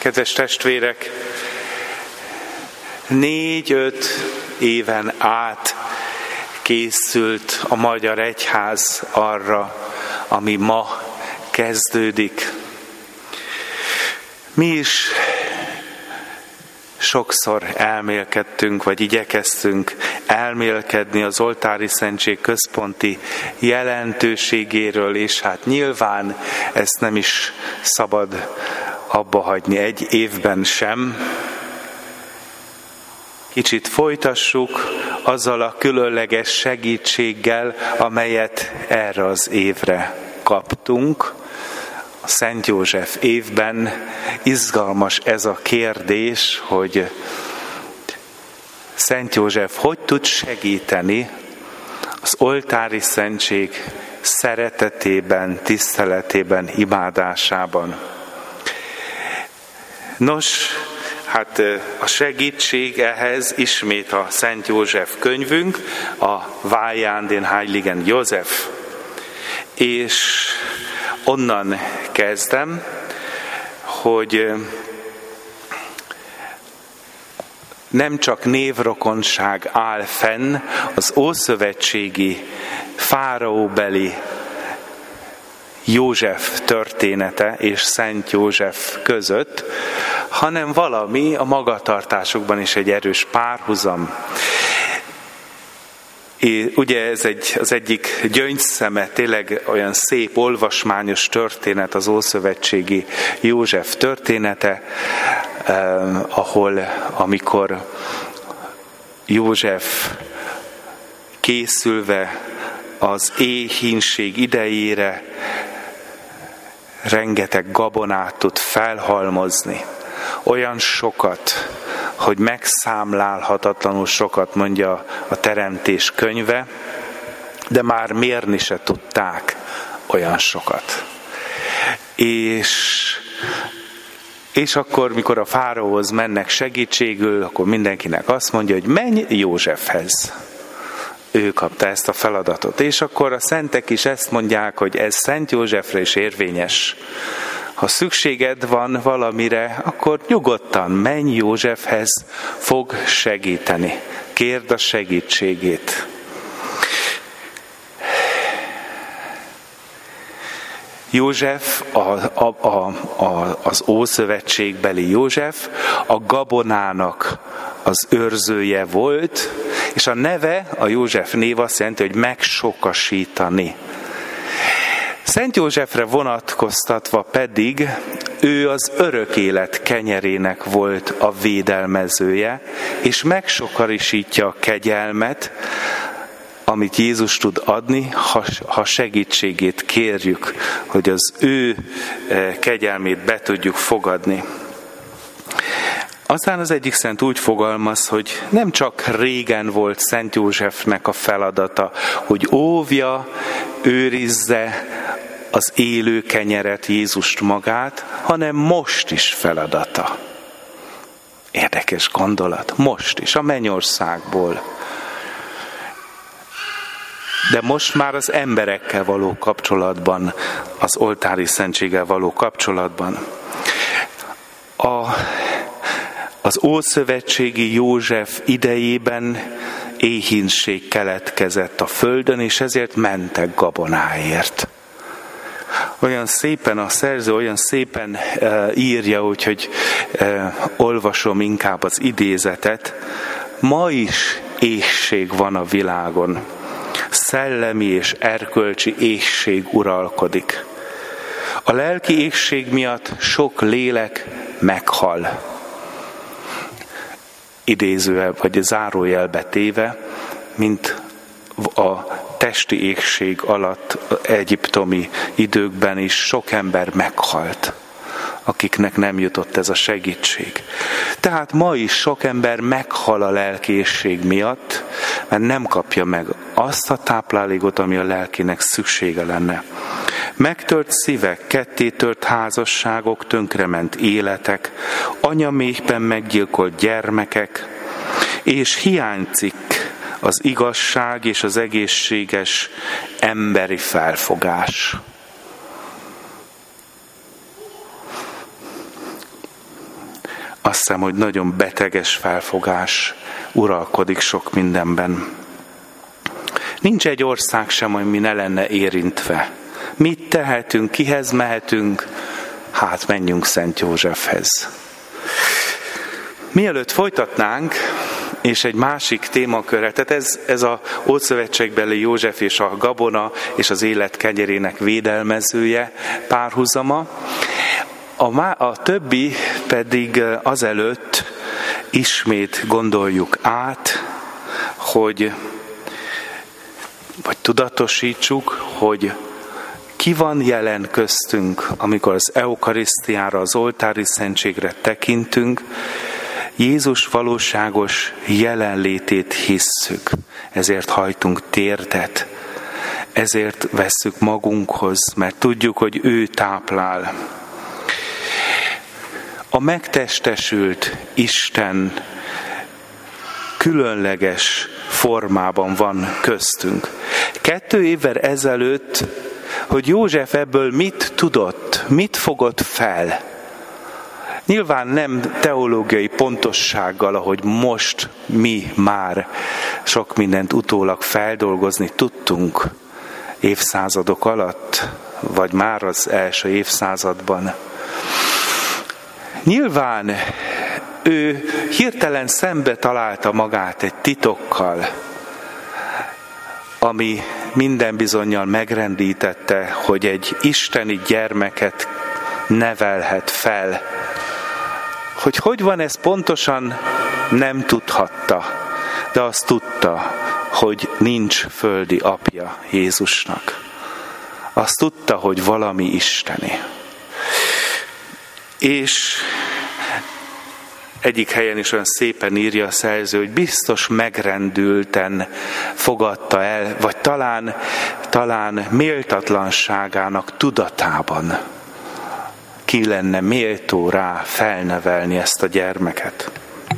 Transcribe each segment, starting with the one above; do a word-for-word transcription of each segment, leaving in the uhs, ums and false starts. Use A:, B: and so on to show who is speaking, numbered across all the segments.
A: Kedves testvérek, négy-öt éven át készült a magyar egyház arra, ami ma kezdődik. Mi is sokszor elmélkedtünk, vagy igyekeztünk elmélkedni az oltári szentség központi jelentőségéről, és hát nyilván ezt nem is szabad abba hagyni egy évben sem. Kicsit folytassuk azzal a különleges segítséggel, amelyet erre az évre kaptunk. A Szent József évben izgalmas ez a kérdés, hogy Szent József hogy tud segíteni az oltári szentség szeretetében, tiszteletében, imádásában. Nos, hát a segítség ehhez ismét a Szent József könyvünk, a Weil an den Heiligen Josef. És onnan kezdem, hogy nem csak névrokonság áll fenn az ószövetségi fáraóbeli József története és Szent József között, hanem valami a magatartásukban is egy erős párhuzam. É, ugye ez egy, az egyik gyöngyszeme, tényleg olyan szép, olvasmányos történet az ószövetségi József története, eh, ahol amikor József készülve az éhínség idejére rengeteg gabonát tud felhalmozni. Olyan sokat, hogy megszámlálhatatlanul sokat, mondja a Teremtés könyve, de már mérni se tudták olyan sokat. És, és akkor, mikor a fáraóhoz mennek segítségül, akkor mindenkinek azt mondja, hogy menj Józsefhez. Ő kapta ezt a feladatot. És akkor a szentek is ezt mondják, hogy ez Szent Józsefre is érvényes. Ha szükséged van valamire, akkor nyugodtan menj Józsefhez, fog segíteni. Kérd a segítségét. József, a, a, a, a, az ószövetségbeli József a gabonának az őrzője volt, és a neve, a József név azt jelenti, hogy megsokasítani. Szent Józsefre vonatkoztatva pedig ő az örök élet kenyerének volt a védelmezője, és megsokarisítja a kegyelmet, amit Jézus tud adni, ha, ha segítségét kérjük, hogy az ő kegyelmét be tudjuk fogadni. Aztán az egyik szent úgy fogalmaz, hogy nem csak régen volt Szent Józsefnek a feladata, hogy óvja, őrizze az élő kenyeret, Jézust magát, hanem most is feladata. Érdekes gondolat. Most is, a mennyországból. De most már az emberekkel való kapcsolatban, az oltári szentséggel való kapcsolatban. A, az ószövetségi József idejében éhínség keletkezett a földön, és ezért mentek gabonáért. Olyan szépen, a szerző olyan szépen uh, írja, úgyhogy uh, olvasom inkább az idézetet. Ma is éhség van a világon. Szellemi és erkölcsi éhség uralkodik. A lelki éhség miatt sok lélek meghal. Idézővel vagy zárójelbe téve, mint a testi éhség alatt egyiptomi időkben is sok ember meghalt, akiknek nem jutott ez a segítség. Tehát ma is sok ember meghal a lelki éhség miatt, mert nem kapja meg azt a táplálékot, ami a lelkének szüksége lenne. Megtört szívek, kettétört házasságok, tönkrement életek, anyaméhben meggyilkolt gyermekek, és hiányzik az igazság és az egészséges emberi felfogás. azt hiszem, hogy nagyon beteges felfogás uralkodik sok mindenben. Nincs egy ország sem, ami ne lenne érintve. Mit tehetünk, kihez mehetünk? Hát menjünk Szent Józsefhez. Mielőtt folytatnánk, és egy másik témakörre, tehát ez, ez a Ószövetségbeli József és a gabona és az élet kenyerének védelmezője párhuzama. A, a többi pedig azelőtt ismét gondoljuk át, hogy vagy tudatosítsuk, hogy ki van jelen köztünk, amikor az eukarisztiára, az oltári szentségre tekintünk. Jézus valóságos jelenlétét hisszük, ezért hajtunk térdet, ezért vesszük magunkhoz, mert tudjuk, hogy ő táplál. A megtestesült Isten különleges formában van köztünk. Kettő évvel ezelőtt, hogy József ebből mit tudott, mit fogott fel. Nyilván nem teológiai pontossággal, ahogy most mi már sok mindent utólag feldolgozni tudtunk évszázadok alatt, vagy már az első évszázadban. Nyilván ő hirtelen szembe találta magát egy titokkal, ami minden bizonnyal megrendítette, hogy egy isteni gyermeket nevelhet fel. Hogy hogy van ez pontosan, nem tudhatta, de azt tudta, hogy nincs földi apja Jézusnak. Azt tudta, hogy valami isteni. És egyik helyen is olyan szépen írja a szerző, hogy biztos megrendülten fogadta el, vagy talán, talán méltatlanságának tudatában ki lenne méltó rá felnevelni ezt a gyermeket.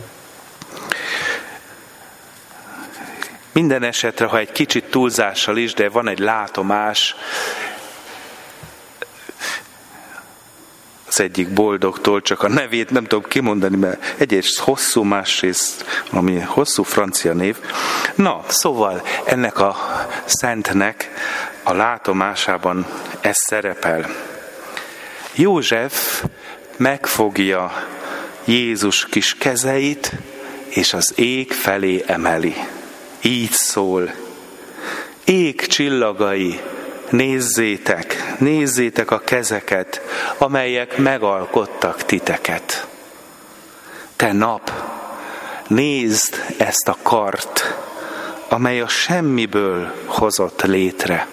A: Minden esetre, ha egy kicsit túlzással is, de van egy látomás, az egyik boldogtól, csak a nevét nem tudom kimondani, mert egyrészt hosszú, másrészt ami hosszú francia név. Na, szóval ennek a szentnek a látomásában ez szerepel. József megfogja Jézus kis kezeit, és az ég felé emeli. Így szól. Ég csillagai, nézzétek, nézzétek a kezeket, amelyek megalkottak titeket. Te nap, nézd ezt a kart, amely a semmiből hozott létre.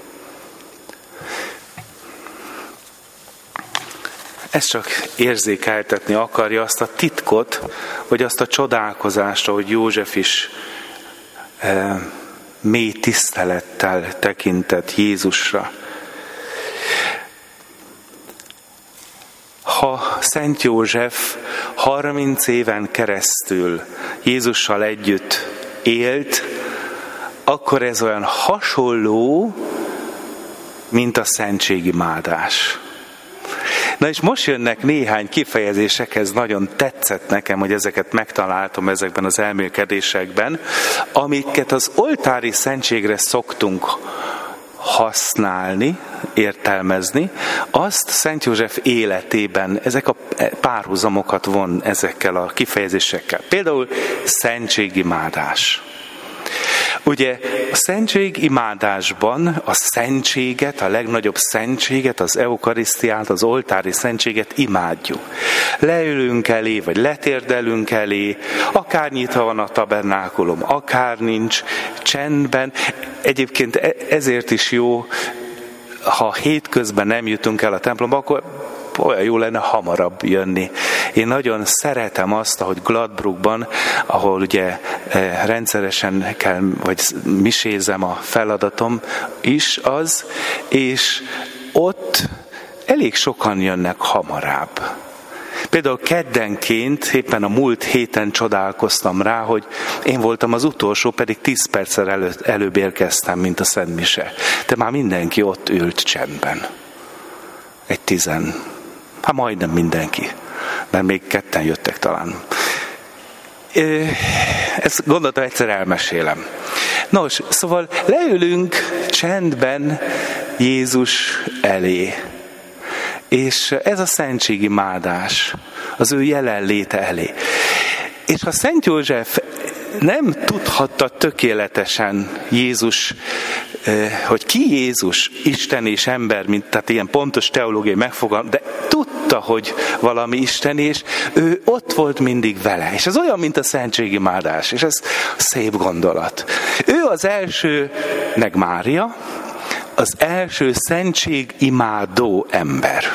A: Ez csak érzékeltetni akarja azt a titkot, vagy azt a csodálkozást, ahogy József is e, mély tisztelettel tekintett Jézusra. Ha Szent József harminc éven keresztül Jézussal együtt élt, akkor ez olyan hasonló, mint a szentségimádás. Na és most jönnek néhány kifejezések, ez nagyon tetszett nekem, hogy ezeket megtaláltam ezekben az elmélkedésekben, amiket az oltári szentségre szoktunk használni, értelmezni, azt Szent József életében ezek a párhuzamokat von ezekkel a kifejezésekkel. Például szentségimádás. Ugye a szentségimádásban a szentséget, a legnagyobb szentséget, az eukarisztiát, az oltári szentséget imádjuk. Leülünk elé, vagy letérdelünk elé, akár nyitva van a tabernákulum, akár nincs, csendben. Egyébként ezért is jó, ha hétközben nem jutunk el a templomba, akkor olyan jó lenne hamarabb jönni. Én nagyon szeretem azt, ahogy Gladbruckban, ahol ugye rendszeresen kell, vagy misézem a feladatom is az, és ott elég sokan jönnek hamarabb. Például keddenként, éppen a múlt héten csodálkoztam rá, hogy én voltam az utolsó, pedig tíz perccel előtt, előbb érkeztem, mint a Szent Mise. De már mindenki ott ült csendben. Egy tizen. Hát majdnem mindenki. mert még ketten jöttek talán. Ezt gondoltam, egyszer elmesélem. Nos, szóval leülünk csendben Jézus elé. És ez a szentségimádás, az ő jelenléte elé. És ha Szent József nem tudhatta tökéletesen Jézus, hogy ki Jézus, Isten és ember, mint tehát ilyen pontos teológiai megfogalmazás, de tudta, hogy valami Isten, és ő ott volt mindig vele. És ez olyan, mint a szentségimádás, és ez szép gondolat. Ő az első, meg Mária, az első szentségimádó ember.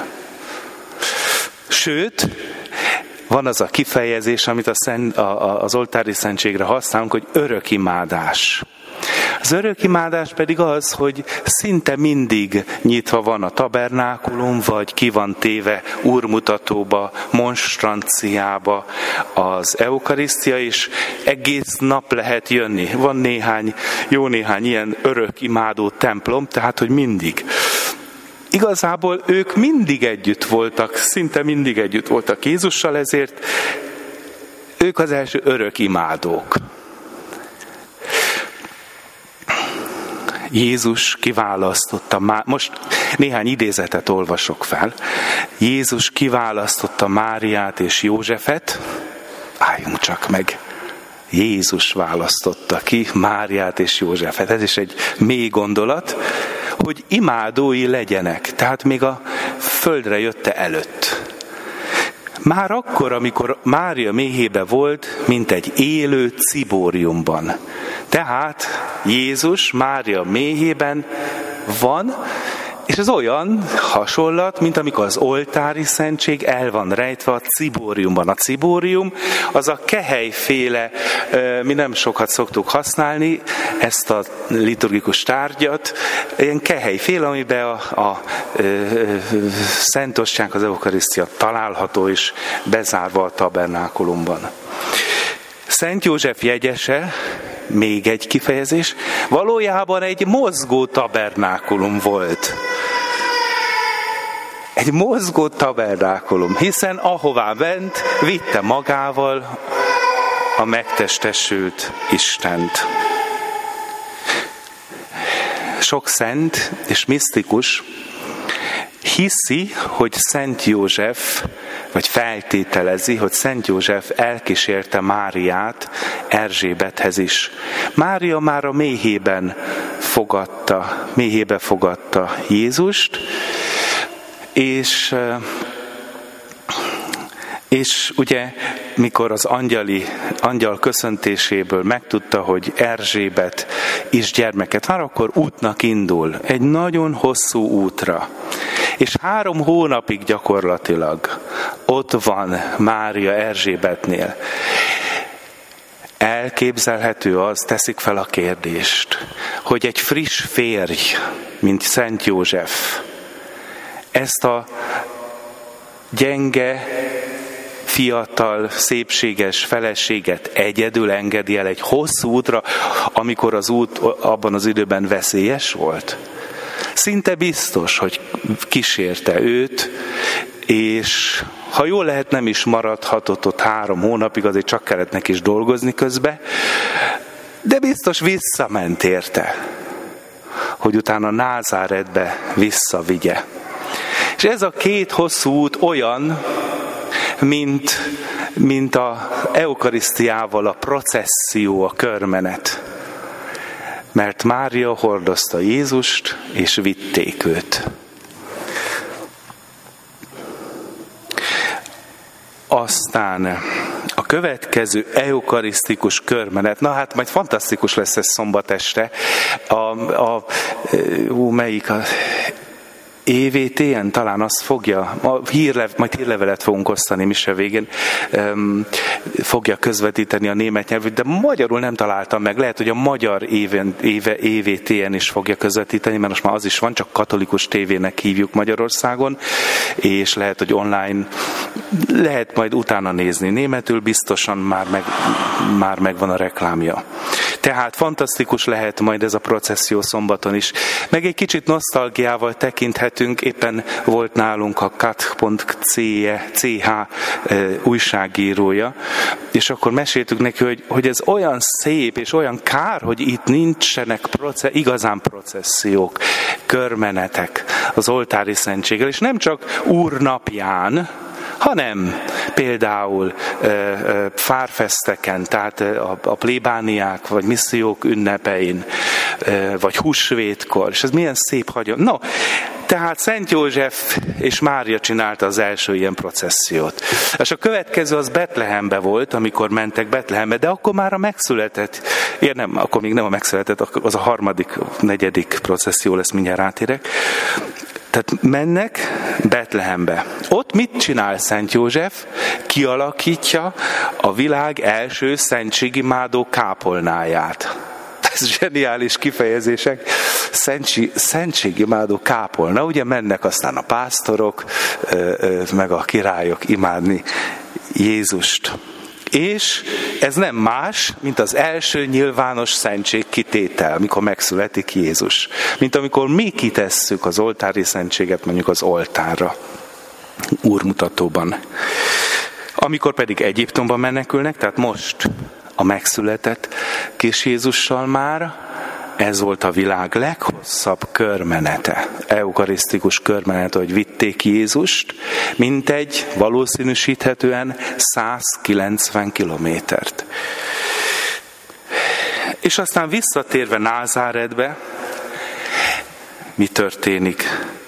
A: Sőt, van az a kifejezés, amit a szent, a, a, az oltári szentségre használunk, hogy örökimádás. Az örökimádás pedig az, hogy szinte mindig nyitva van a tabernákulum, vagy ki van téve úrmutatóba, monstranciába az eukarisztia, és egész nap lehet jönni. Van néhány, jó néhány ilyen örökimádó templom, tehát hogy mindig. Igazából ők mindig együtt voltak, szinte mindig együtt voltak Jézussal, ezért ők az első örökimádók. Jézus kiválasztotta, most néhány idézetet olvasok fel. Jézus kiválasztotta Máriát és Józsefet, álljunk csak meg. Jézus választotta ki Máriát és Józsefet. Ez is egy mély gondolat, hogy imádói legyenek, tehát még a földre jötte előtt. Már akkor, amikor Mária méhébe volt, mint egy élő cibóriumban. Tehát Jézus Mária méhében van, és ez olyan hasonlat, mint amikor az oltári szentség el van rejtve a cibóriumban. A cibórium az a kehelyféle, mi nem sokat szoktuk használni, ezt a liturgikus tárgyat, ilyen kehelyféle, amiben a, a, a, a szentosság, az eukarisztia található és bezárva a tabernákulumban. Szent József jegyese, még egy kifejezés, valójában egy mozgó tabernákulum volt. Egy mozgó tabernákulum, hiszen ahová ment, vitte magával a megtestesült Istent. Sok szent és misztikus hiszi, hogy Szent József, vagy feltételezi, hogy Szent József elkísérte Máriát Erzsébethez is. Mária már a méhében fogadta, méhébe fogadta Jézust, és, és ugye, mikor az angyali, angyal köszöntéséből megtudta, hogy Erzsébet is gyermeket vár, akkor útnak indul, egy nagyon hosszú útra. És három hónapig gyakorlatilag ott van Mária Erzsébetnél. Elképzelhető az, teszik fel a kérdést, hogy egy friss férj, mint Szent József, ezt a gyenge, fiatal, szépséges feleséget egyedül engedi el egy hosszú útra, amikor az út abban az időben veszélyes volt. Szinte biztos, hogy kísérte őt, és ha jól lehet, nem is maradhatott ott három hónapig, azért csak kellett neki is dolgozni közbe, de biztos visszament érte, hogy utána Názáretbe visszavigye. És ez a két hosszú út olyan, mint, mint az eukarisztiával a processzió, a körmenet. Mert Mária hordozta Jézust, és vitték őt. Aztán a következő eukarisztikus körmenet, na hát majd fantasztikus lesz ez szombat este, a, a, ú, melyik a é vé té en talán azt fogja, a hírlev, majd hírlevelet fogunk osztani mise végén, um, fogja közvetíteni a német nyelvű, de magyarul nem találtam meg, lehet, hogy a magyar éven, éve, é vé té en is fogja közvetíteni, mert most már az is van, csak katolikus tévének hívjuk Magyarországon, és lehet, hogy online lehet majd utána nézni. Németül biztosan már, meg, már megvan a reklámja. Tehát fantasztikus lehet majd ez a processzió szombaton is. Meg egy kicsit nosztalgiával tekinthetünk, éppen volt nálunk a kat pont cé há újságírója, és akkor meséltük neki, hogy, hogy ez olyan szép, és olyan kár, hogy itt nincsenek proce- igazán processziók, körmenetek az oltári szentséggel, és nem csak úrnapján, hanem például e, e, fárfeszteken, tehát a, a plébániák vagy missziók ünnepein, e, vagy húsvétkor, és ez milyen szép hagyom. No, tehát Szent József és Mária csinálta az első ilyen processziót. És a következő az Betlehembe volt, amikor mentek Betlehembe, de akkor már a megszületett, ja, nem, akkor még nem a megszületett, az a harmadik, negyedik processzió lesz, mindjárt rátérek. Tehát mennek Betlehembe. Ott mit csinál Szent József? Kialakítja a világ első szentségimádó kápolnáját. Ez zseniális kifejezések. Szentsi, szentségimádó kápolna. Ugye mennek aztán a pásztorok, meg a királyok imádni Jézust. És ez nem más, mint az első nyilvános szentség kitétel, amikor megszületik Jézus. Mint amikor mi kitesszük az oltári szentséget mondjuk az oltárra, úrmutatóban. Amikor pedig Egyiptomba menekülnek, tehát most a megszületett kis Jézussal már, ez volt a világ leghosszabb körmenete, eukarisztikus körmenete, hogy vitték Jézust, mintegy valószínűsíthetően százkilencven kilométert. És aztán visszatérve Názáretbe, mi történik?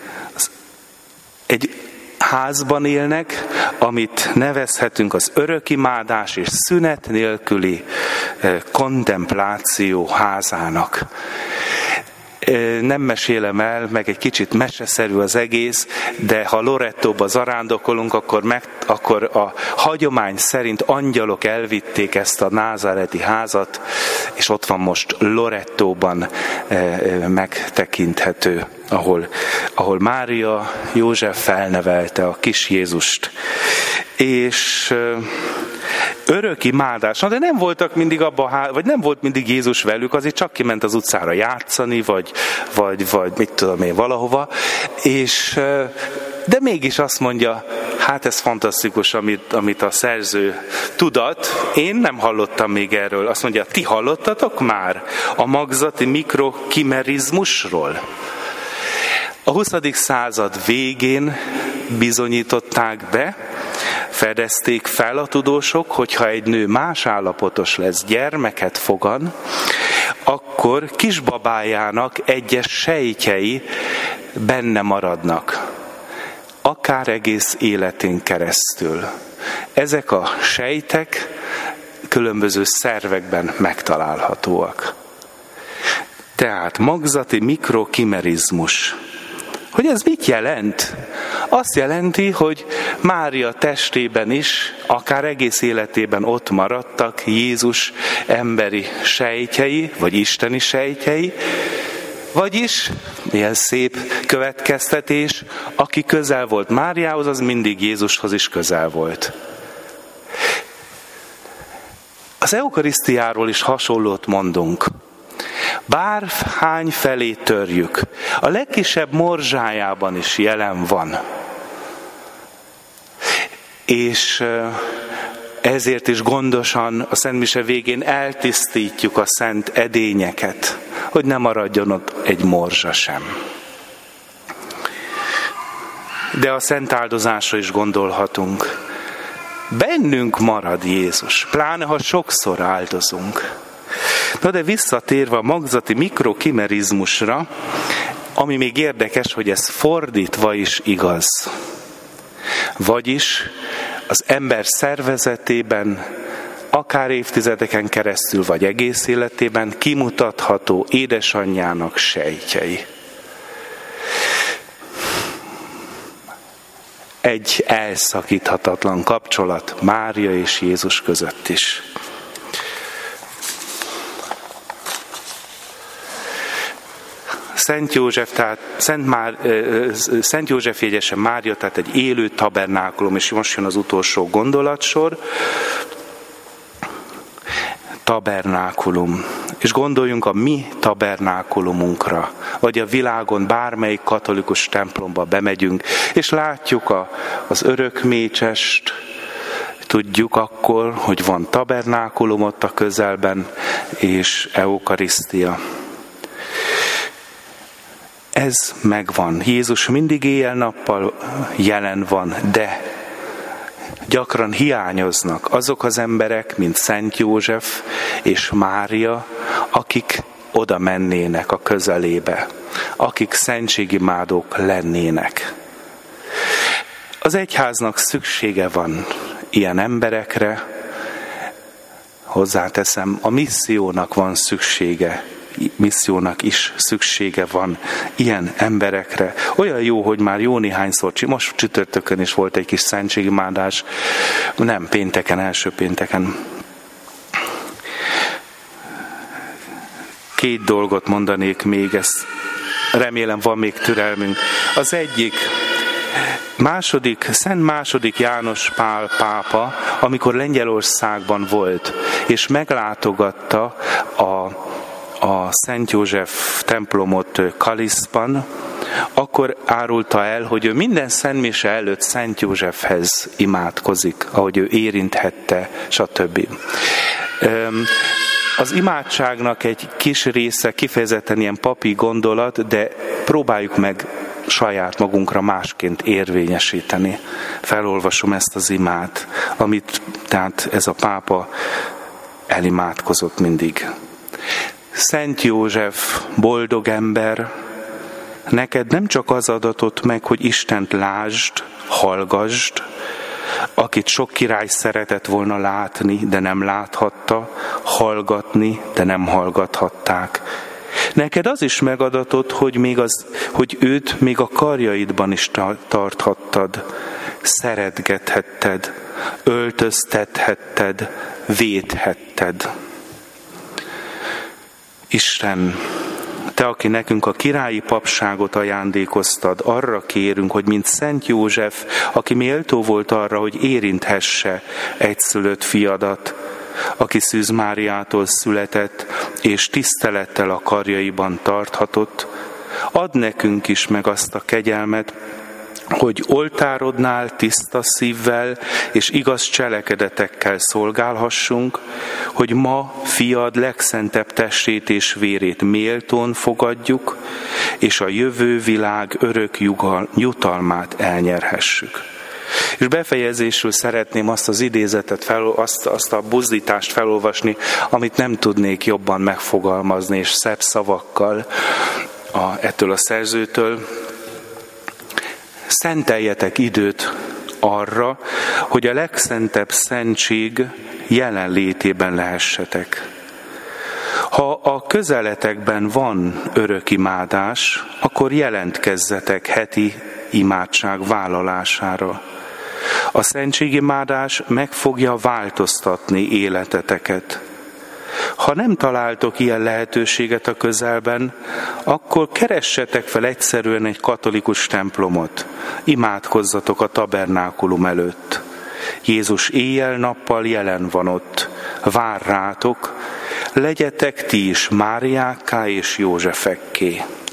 A: Egy házban élnek, amit nevezhetünk az örökimádás és szünet nélküli kontempláció házának. Nem mesélem el, meg egy kicsit meseszerű az egész, de ha Lorettóba zarándokolunk, akkor, meg, akkor a hagyomány szerint angyalok elvitték ezt a názáreti házat, és ott van most Lorettóban megtekinthető, ahol, ahol Mária József felnevelte a kis Jézust. És örökimádás, de nem voltak mindig abban, vagy nem volt mindig Jézus velük, azért csak kiment az utcára játszani, vagy, vagy, vagy mit tudom én, valahova, és, de mégis azt mondja, hát ez fantasztikus, amit, amit a szerző tudat, én nem hallottam még erről, azt mondja, ti hallottatok már a magzati mikrokimerizmusról? A huszadik század végén bizonyították be, fedezték fel a tudósok, hogyha egy nő más állapotos lesz, gyermeket fogan, akkor kisbabájának egyes sejtjei benne maradnak, akár egész életén keresztül. Ezek a sejtek különböző szervekben megtalálhatóak. Tehát magzati mikrokimerizmus. Hogy ez mit jelent? Azt jelenti, hogy Mária testében is, akár egész életében ott maradtak Jézus emberi sejtjei, vagy isteni sejtjei, vagyis, milyen szép következtetés, aki közel volt Máriához, az mindig Jézushoz is közel volt. Az eukarisztiáról is hasonlót mondunk. Bárhány felé törjük, a legkisebb morzsájában is jelen van. És ezért is gondosan a Szent Mise végén eltisztítjuk a szent edényeket, hogy ne maradjon ott egy morzsa sem. De a szent áldozásra is gondolhatunk. Bennünk marad Jézus, pláne ha sokszor áldozunk. Na de visszatérve a magzati mikrokimerizmusra, ami még érdekes, hogy ez fordítva is igaz. Vagyis az ember szervezetében, akár évtizedeken keresztül, vagy egész életében kimutatható édesanyjának sejtjei. Egy elszakíthatatlan kapcsolat Mária és Jézus között is. Szent József, tehát Szent, Már, Szent József jegyese Mária, tehát egy élő tabernákulum, és most jön az utolsó gondolatsor. Tabernákulum. És gondoljunk a mi tabernákulumunkra, vagy a világon bármelyik katolikus templomba bemegyünk, és látjuk a, az örökmécsest, tudjuk akkor, hogy van tabernákulum ott a közelben, és eukarisztia. Ez megvan. Jézus mindig éjjel-nappal jelen van, de gyakran hiányoznak azok az emberek, mint Szent József és Mária, akik oda mennének a közelébe, akik szentségimádók lennének. Az egyháznak szüksége van ilyen emberekre, hozzáteszem, a missziónak van szüksége, missziónak is szüksége van ilyen emberekre. Olyan jó, hogy már jó néhányszor, most csütörtökön is volt egy kis szentségimádás, nem pénteken, első pénteken. Két dolgot mondanék még, ezt remélem van még türelmünk. Az egyik, második, Szent második János Pál pápa, amikor Lengyelországban volt, és meglátogatta a a Szent József templomot Kaliszban, akkor árulta el, hogy ő minden szentmise előtt Szent Józsefhez imádkozik, ahogy ő érinthette, stb. Az imádságnak egy kis része kifejezetten ilyen papi gondolat, de próbáljuk meg saját magunkra másként érvényesíteni. Felolvasom ezt az imát, amit tehát ez a pápa elimádkozott mindig. Szent József, boldog ember, neked nem csak az adatott meg, hogy Istent lásd, hallgasd, akit sok király szeretett volna látni, de nem láthatta, hallgatni, de nem hallgathatták. Neked az is megadatott, hogy, még az, hogy őt még a karjaidban is tarthattad, szeretgethetted, öltöztethetted, védhetted. Isten, Te, aki nekünk a királyi papságot ajándékoztad, arra kérünk, hogy mint Szent József, aki méltó volt arra, hogy érinthesse egyszülött fiadat, aki Szűz Máriától született, és tisztelettel a karjaiban tarthatott, add nekünk is meg azt a kegyelmet, hogy oltárodnál tiszta szívvel és igaz cselekedetekkel szolgálhassunk, hogy ma fiad legszentebb testét és vérét méltón fogadjuk, és a jövő világ örök jutalmát elnyerhessük. És befejezésül szeretném azt az idézetet, fel, azt, azt a buzdítást felolvasni, amit nem tudnék jobban megfogalmazni, és szebb szavakkal a, ettől a szerzőtől. Szenteljetek időt arra, hogy a legszentebb szentség jelenlétében lehessetek. Ha a közeletekben van örökimádás, akkor jelentkezzetek heti imádság vállalására. A szentségimádás meg fogja változtatni életeteket. Ha nem találtok ilyen lehetőséget a közelben, akkor keressetek fel egyszerűen egy katolikus templomot. Imádkozzatok a tabernákulum előtt. Jézus éjjel-nappal jelen van ott. Vár rátok, legyetek ti is Máriákká és Józsefekké.